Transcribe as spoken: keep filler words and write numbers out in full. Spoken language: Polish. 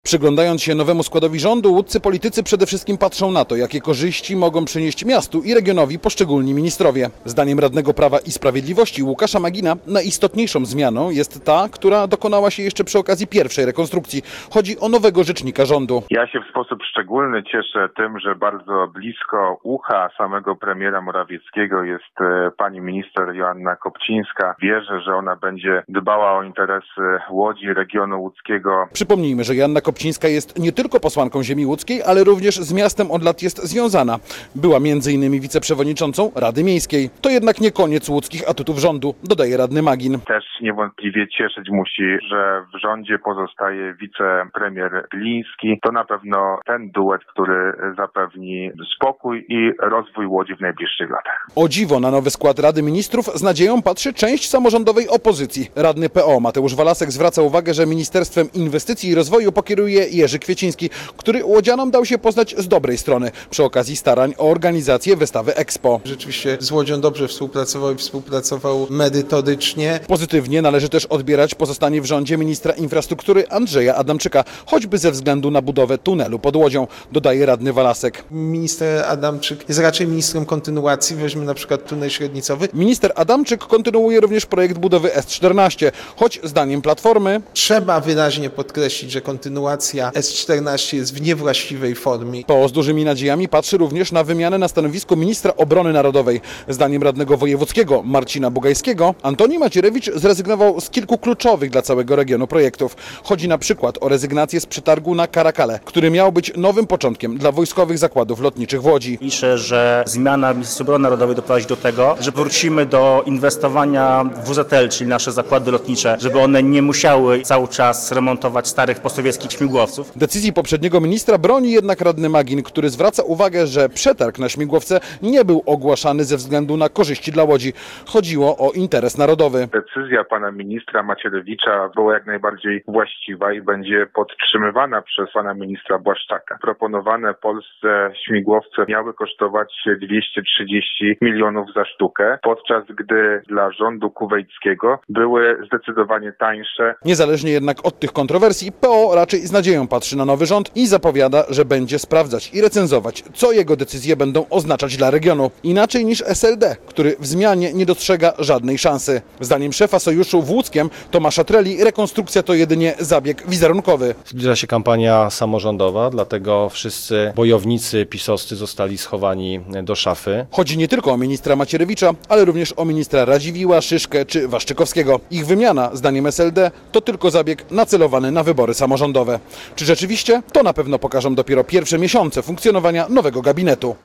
Przyglądając się nowemu składowi rządu, łódzcy politycy przede wszystkim patrzą na to, jakie korzyści mogą przynieść miastu i regionowi poszczególni ministrowie. Zdaniem radnego Prawa i Sprawiedliwości Łukasza Magina najistotniejszą zmianą jest ta, która dokonała się jeszcze przy okazji pierwszej rekonstrukcji. Chodzi o nowego rzecznika rządu. Ja się w sposób szczególny cieszę tym, że bardzo blisko ucha samego premiera Morawieckiego jest pani minister Joanna Kopcińska. Wierzę, że ona będzie dbała o interesy Łodzi, regionu łódzkiego. Przypomnijmy, że Joanna Kopcińska jest nie tylko posłanką ziemi łódzkiej, ale również z miastem od lat jest związana. Była między innymi wiceprzewodniczącą Rady Miejskiej. To jednak nie koniec łódzkich atutów rządu, dodaje radny Magin. Też niewątpliwie cieszyć musi, że w rządzie pozostaje wicepremier Gliński. To na pewno ten duet, który zapewni spokój i rozwój Łodzi w najbliższych latach. O dziwo, na nowy skład Rady Ministrów z nadzieją patrzy część samorządowej opozycji. Radny P O Mateusz Walasek zwraca uwagę, że Ministerstwem Inwestycji i Rozwoju pokieruje Jerzy Kwieciński, który łodzianom dał się poznać z dobrej strony przy okazji starań o organizację wystawy Expo. Rzeczywiście z Łodzią dobrze współpracował i współpracował merytorycznie. Pozytywnie należy też odbierać pozostanie w rządzie ministra infrastruktury Andrzeja Adamczyka, choćby ze względu na budowę tunelu pod Łodzią, dodaje radny Walasek. Minister Adamczyk jest raczej ministrem kontynuacji, weźmy na przykład tunel średnicowy. Minister Adamczyk kontynuuje również projekt budowy S czternaście, choć zdaniem Platformy trzeba wyraźnie podkreślić, że kontynuacja S czternaście jest w niewłaściwej formie. P O z dużymi nadziejami patrzy również na wymianę na stanowisku ministra obrony narodowej. Zdaniem radnego wojewódzkiego Marcina Bugajskiego Antoni Macierewicz zrezygnował z kilku kluczowych dla całego regionu projektów. Chodzi na przykład o rezygnację z przetargu na Karakale, który miał być nowym początkiem dla wojskowych zakładów lotniczych w Łodzi. Liczę, że zmiana Ministerstwa Obrony Narodowej doprowadzi do tego, że wrócimy do inwestowania w W Z L, czyli nasze zakłady lotnicze, żeby one nie musiały cały czas remontować starych posowieckich śmigłowców. Decyzji poprzedniego ministra broni jednak radny Magin, który zwraca uwagę, że przetarg na śmigłowce nie był ogłaszany ze względu na korzyści dla Łodzi. Chodziło o interes narodowy. Decyzja pana ministra Macierewicza była jak najbardziej właściwa i będzie podtrzymywana przez pana ministra Błaszczaka. Proponowane Polsce śmigłowce miały kosztować dwieście trzydzieści milionów za sztukę, podczas gdy dla rządu kuwejskiego były zdecydowanie tańsze. Niezależnie jednak od tych kontrowersji, P O raczej z nadzieją patrzy na nowy rząd i zapowiada, że będzie sprawdzać i recenzować, co jego decyzje będą oznaczać dla regionu. Inaczej niż S L D, który w zmianie nie dostrzega żadnej szansy. Zdaniem szefa sojuszu w Łódzkiem, Tomasza Treli, rekonstrukcja to jedynie zabieg wizerunkowy. Zbliża się kampania samorządowa, dlatego wszyscy bojownicy pisowscy zostali schowani do szafy. Chodzi nie tylko o ministra Macierewicza, ale również o ministra Radziwiłła, Szyszkę czy Waszczykowskiego. Ich wymiana, zdaniem S L D, to tylko zabieg nacelowany na wybory samorządowe. Czy rzeczywiście? To na pewno pokażą dopiero pierwsze miesiące funkcjonowania nowego gabinetu.